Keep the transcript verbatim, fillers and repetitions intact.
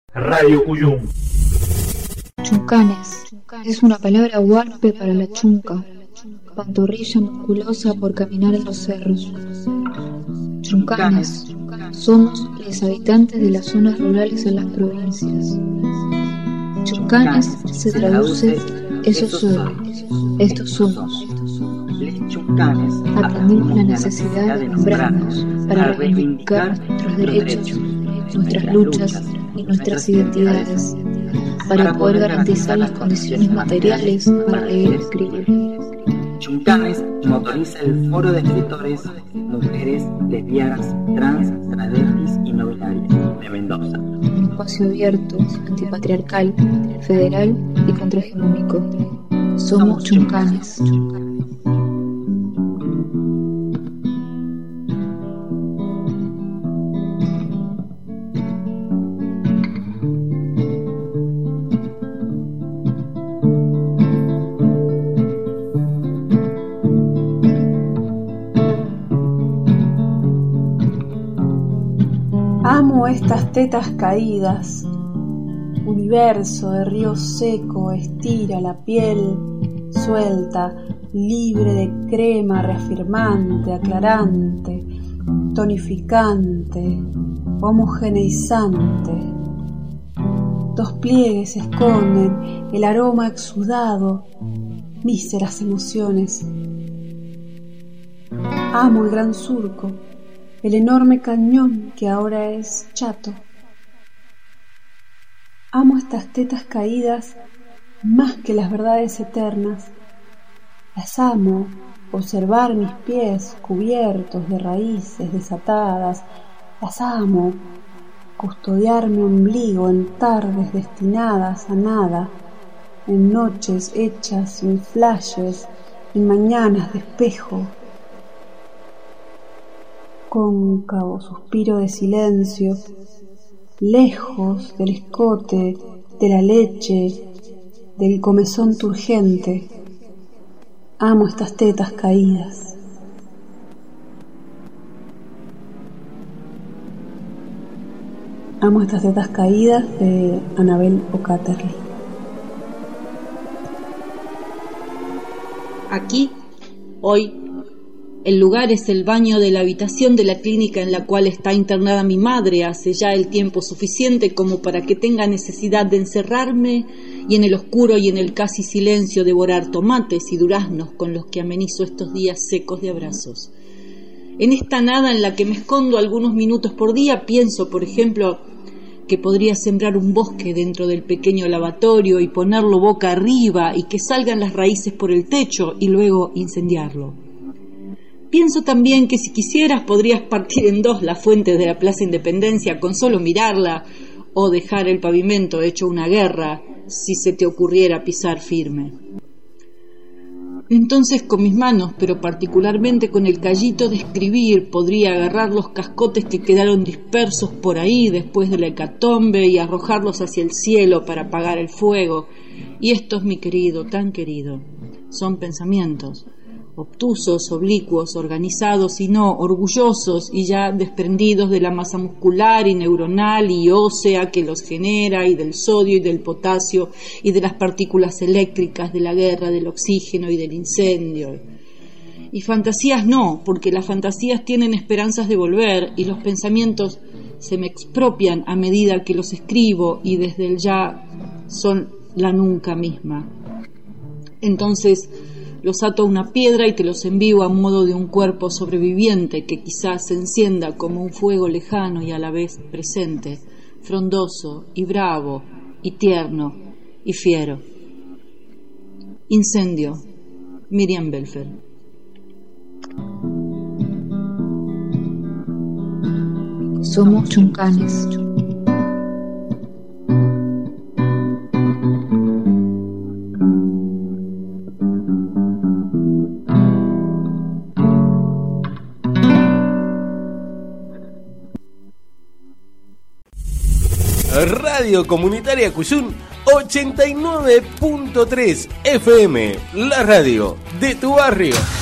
Radio Cuyum. Chuncanes es una palabra huarpe para la chunca, pantorrilla musculosa por caminar en los cerros. Chuncanes somos los habitantes de las zonas rurales en las provincias. Chuncanes se traduce eso soy, estos somos. Aprendimos la necesidad de nombrarnos para reivindicar nuestros derechos, nuestras luchas y nuestras identidades, para poder garantizar las condiciones materiales para leer y escribir. Chuncanes motoriza el foro de escritores, mujeres, lesbianas, trans, travestis y no binarias de Mendoza. Un espacio abierto, antipatriarcal, federal y contrahegemónico. Somos Chuncanes. Amo estas tetas caídas, universo de río seco, estira la piel suelta, libre de crema reafirmante, aclarante, tonificante, homogeneizante. Dos pliegues esconden el aroma exudado, míseras emociones. Amo el gran surco, el enorme cañón que ahora es chato. Amo estas tetas caídas más que las verdades eternas. Las amo, observar mis pies cubiertos de raíces desatadas. Las amo, custodiar mi ombligo en tardes destinadas a nada, en noches hechas sin flashes, en mañanas de espejo. Cóncavo suspiro de silencio, lejos del escote, de la leche, del comezón turgente. Amo estas tetas caídas. Amo estas tetas caídas de Anabel Ocaterli. Aquí, hoy, el lugar es el baño de la habitación de la clínica en la cual está internada mi madre hace ya el tiempo suficiente como para que tenga necesidad de encerrarme y en el oscuro y en el casi silencio devorar tomates y duraznos con los que amenizo estos días secos de abrazos. En esta nada en la que me escondo algunos minutos por día pienso, por ejemplo, que podría sembrar un bosque dentro del pequeño lavatorio y ponerlo boca arriba y que salgan las raíces por el techo y luego incendiarlo. Pienso también que si quisieras podrías partir en dos las fuentes de la Plaza Independencia con solo mirarla o dejar el pavimento hecho una guerra si se te ocurriera pisar firme. Entonces con mis manos, pero particularmente con el callito de escribir, podría agarrar los cascotes que quedaron dispersos por ahí después de la hecatombe y arrojarlos hacia el cielo para apagar el fuego. Y estos, mi querido, tan querido, son pensamientos. Obtusos, oblicuos, organizados y no, orgullosos y ya desprendidos de la masa muscular y neuronal y ósea que los genera y del sodio y del potasio y de las partículas eléctricas de la guerra, del oxígeno y del incendio. Y fantasías no, porque las fantasías tienen esperanzas de volver y los pensamientos se me expropian a medida que los escribo y desde el ya son la nunca misma. Entonces los ato a una piedra y te los envío a modo de un cuerpo sobreviviente que quizás se encienda como un fuego lejano y a la vez presente, frondoso y bravo y tierno y fiero. Incendio, Miriam Belfer. Somos Chuncanes. Radio Comunitaria Cuyum ochenta y nueve punto tres F M, la radio de tu barrio.